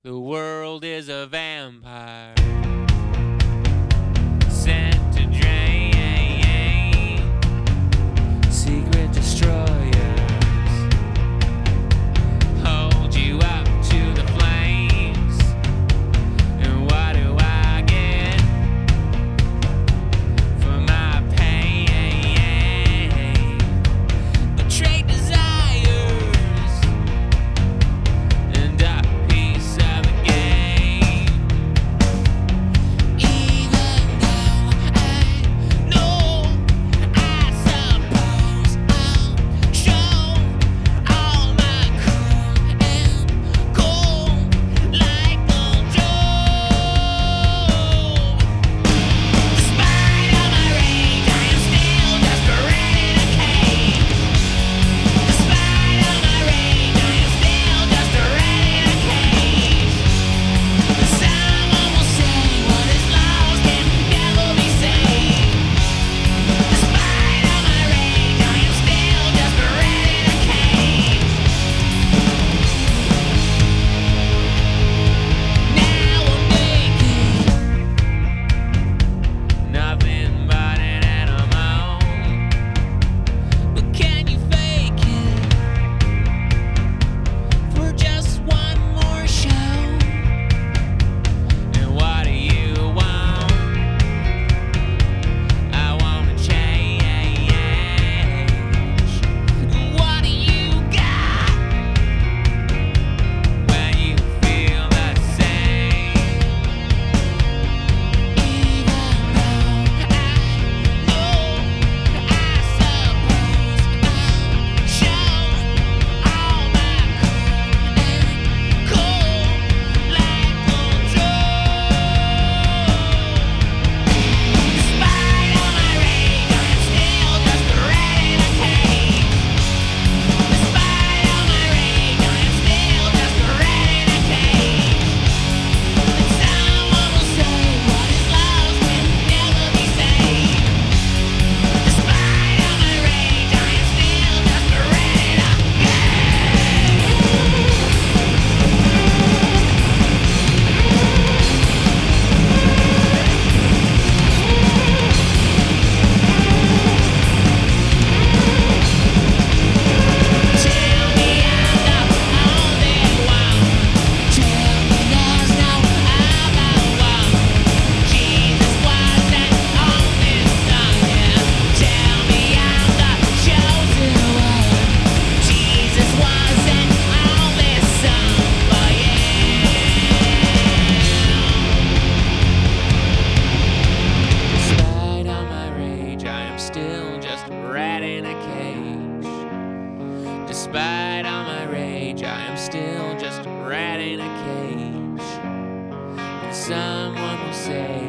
The world is a vampire sent to drain. Secret destroyers hold you up to the flames. And what do I get for my pain? Betrayed desires and a piece of the game. Even though I know, I suppose I'll show all my cool and cool like old Joe. Despite all my rage, I am still just a rat in a cage. Despite all my rage, I am still just a rat in a cage. Someone will say what is lost can never be saved. Despite all my rage, I am still just a rat in a cage. Now I'm naked, nothing but an animal. But can you fake it for just one more show? And what do you want? I wanna change. What do you got when you feel the same? Even though I know, I suppose I'll show all my cool like old Joe. Despite all my rage, I'm still just a rat in a cage. Despite all my rage, I'm still just a rat in a cage. And someone will say what is lost can never be saved. Despite all my rage, I am still just a rat in a Tell me I'm the only one. Tell me there's no other one. Jesus wasn't on this song, yeah. Tell me I'm the chosen one. Jesus wasn't on this song, but despite all my rage, I am still just a rat in a cage. Despite all my rage, I am still just a rat in a cage. And someone will say